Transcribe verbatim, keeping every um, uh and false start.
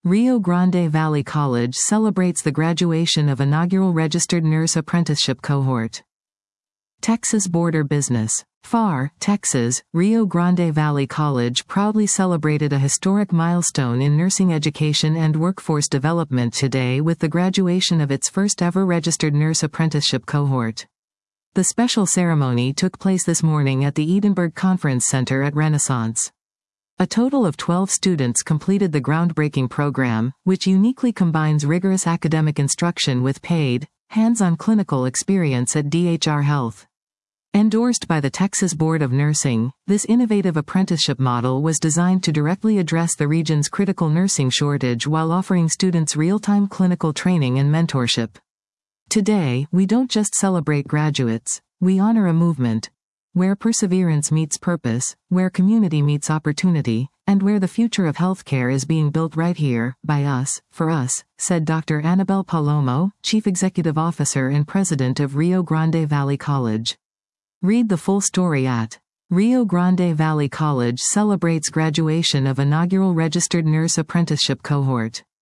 Rio Grande Valley College celebrates the graduation of inaugural registered nurse apprenticeship cohort. Texas Border Business. F A R, Texas, Rio Grande Valley College proudly celebrated a historic milestone in nursing education and workforce development today with the graduation of its first ever registered nurse apprenticeship cohort. The special ceremony took place this morning at the Edinburgh Conference Center at Renaissance. A total of twelve students completed the groundbreaking program, which uniquely combines rigorous academic instruction with paid, hands-on clinical experience at D H R Health. Endorsed by the Texas Board of Nursing, this innovative apprenticeship model was designed to directly address the region's critical nursing shortage while offering students real-time clinical training and mentorship. Today, we don't just celebrate graduates, we honor a movement, where perseverance meets purpose, where community meets opportunity, and where the future of healthcare is being built right here, by us, for us, said Doctor Annabelle Palomo, Chief Executive Officer and President of Rio Grande Valley College. Read the full story at Rio Grande Valley College celebrates graduation of inaugural registered nurse apprenticeship cohort.